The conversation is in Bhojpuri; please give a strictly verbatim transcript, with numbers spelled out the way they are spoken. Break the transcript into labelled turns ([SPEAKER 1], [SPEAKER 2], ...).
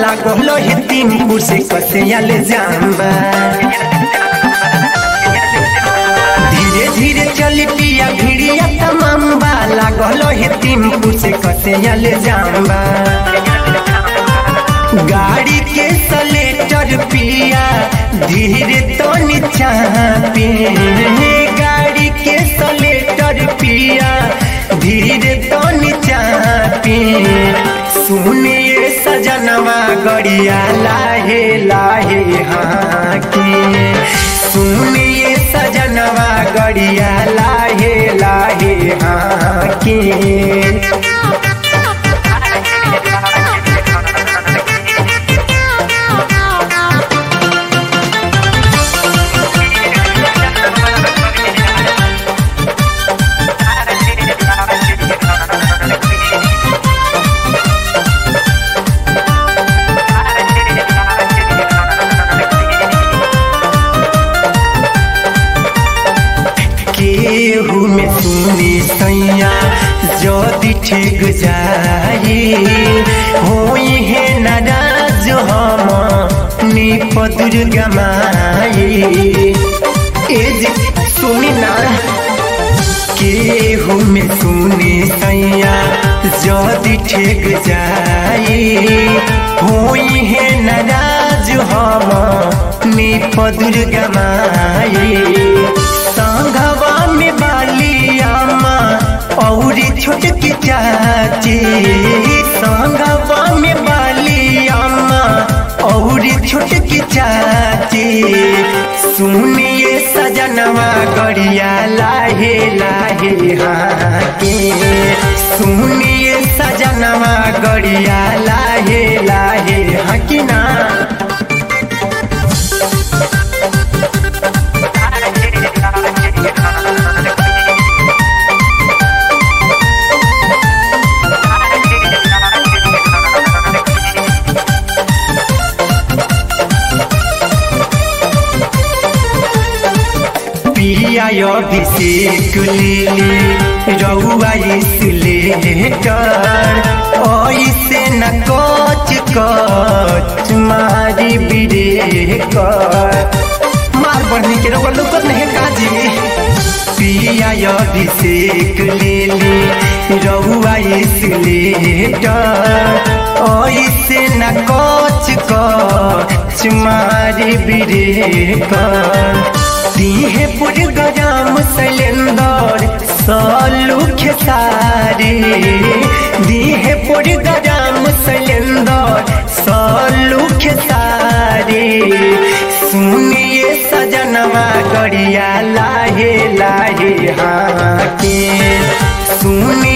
[SPEAKER 1] लागल हे टेम्पू से कसियल जाम्बा। धीरे धीरे चली पिया भिड़िया तमाम बा लागल हे टेम्पू से कसियल जाम्बा। गाड़ी के सलेटर पिया धीरे तो नीचा पे, गाड़ी के सलेटर पिया धीरे तो नीचा पे। सुनिए सजनवा गड़िया लाहे लाहे हाँ के, सुनिए सजनवा गड़िया लाहे लाहे हाँ के। केहू में सुनी सैया जदि ठीक जाई, होई है नाराज हम निप दुर्गा माई। एज सुनी ना केहू में सुनी सैया जदि ठीक जाई, होई है नाराज हम निप दुर्गा माई। संघवा में बालिया माँ और छोटकी चाची, संघवा में बालिया माँ और छोटकी चाची। सुनिए सजनवा गड़िया लाहे लाहे हाँ के, सुनिए सजनवा गड़िया लाहे लाहे हाँ कि ना। पिया अभिषेक लेली रउआ इसलेटर, ऐसे न कच कच मारी बिरेकर। मार बढ़नी के रउआ लोकत नहीं काजी। पिया अभिषेक लेली रउआ इसलेटर, ऐसे न कच कच मारी बिरेकर। दीहे पुर गजाम सैलेंदर सलूख सारी, दीहे पुर गजाम सैलेंदर सलूख सारी। सुनिए सजनवा गड़िया लाहे लाहे हाँ के, सुनिए